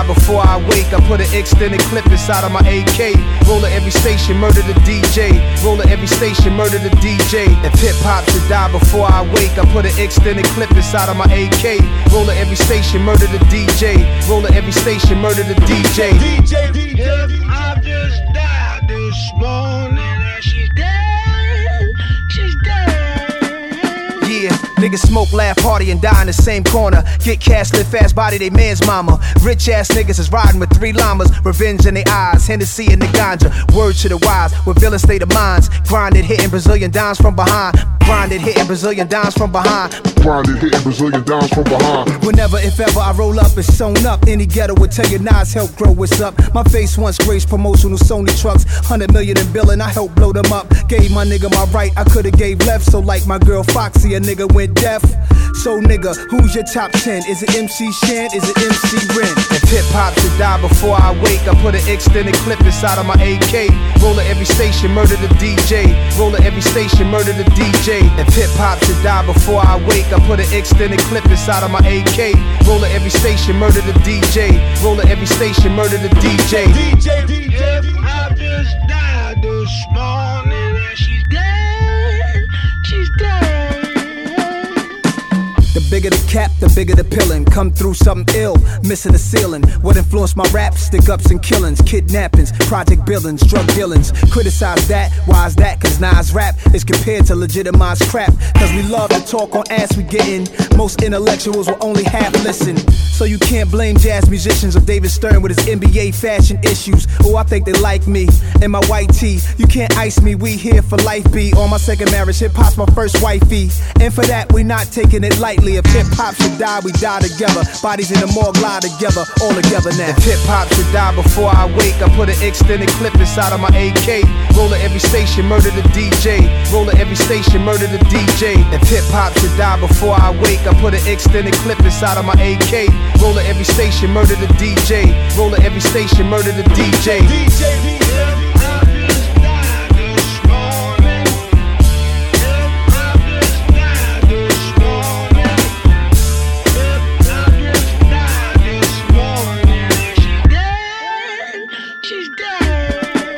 die before I wake. I put an extended clip inside of my AK. Roll at every station, murder the DJ. Roll at every station, murder the DJ. If hip-hop should die before I wake, I put an extended clip inside of my AK. Roll at every station, murder the DJ. Roll at every station, murder the DJ. Hip-hop just died this morning and she's dead. She's dead. Yeah, niggas smoke, laugh, party, and die in the same corner. Get cash, live fast, body they man's mama. Rich ass niggas is riding with 3 llamas. Revenge in their eyes, Hennessy in the ganja. Word to the wise, with villain state of minds. Grinded, hitting Brazilian dimes from behind. Grinded, hitting Brazilian dimes from behind. Grinded, hitting Brazilian dimes from behind. Whenever, if ever, I roll up, it's sewn up. Any ghetto would tell you Nas help grow what's up. My face once graced promotional Sony trucks. 100 million in billing, I helped blow them up. Gave my nigga my right, I could've gave left. So like my girl Foxy, a nigga went deaf. So nigga, who's your top 10? Is it MC Shan? Is it MC Ren? If hip-hop should die before I wake, I put an extended clip inside of my AK. Roll at every station, murder the DJ. Roll at every station, murder the DJ. If hip-hop should die before I wake, I put an extended clip inside of my AK. Roll at every station, murder the DJ. Roll at every station, murder the DJ. Hip-hop just died this morning and she's dead. She's dead. The bigger the cap, the bigger the pillin'. Come through something ill, missing the ceiling. What influenced my rap? Stick-ups and killings, kidnappings, project billings, drug dealings. Criticize that, why is that? Cause Nas rap is compared to legitimized crap. Cause we love to talk on ass we gettin'. Most intellectuals will only half listen. So you can't blame jazz musicians or David Stern with his NBA fashion issues. Oh, I think they like me and my white tee. You can't ice me, we here for life, B. On my second marriage, hip-hop's my first wifey. And for that, we not taking it lightly. If hip-hop should die, we die together. Bodies in the morgue lie together, all together now. If hip-hop should die before I wake, I put an extended clip inside of my AK. Roll at every station, murder the DJ. Roll at every station, murder the DJ. If hip-hop should die before I wake, I put an extended clip inside of my AK. Roll at every station, murder the DJ. Roll at every station, murder the DJ. Hip-hop just died this morning. Hip-hop just died this morning. Hip-hop just died this morning and she's dead. She's dead.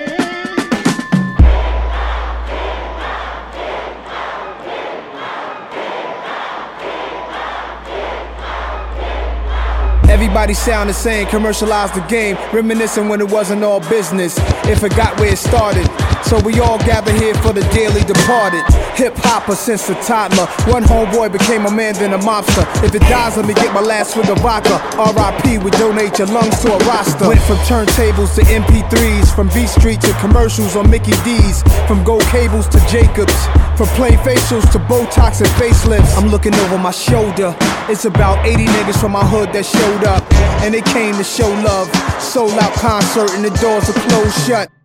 Everybody sound the same, commercialize the game. Reminiscing when it wasn't all business. It forgot where it started. So we all gather here for the dearly departed. Hip-hopper since a toddler. One homeboy became a man, then a mobster. If it dies, let me get my last swig of vodka. R.I.P. we donate your lungs to a roster. Went from turntables to MP3s. From Beat Street to commercials on Mickey D's. From gold cables to Jacobs. From plain facials to Botox and facelifts. I'm looking over my shoulder. It's about 80 niggas from my hood that showed up. And they came to show love. Sold out concert and the doors are closed shut.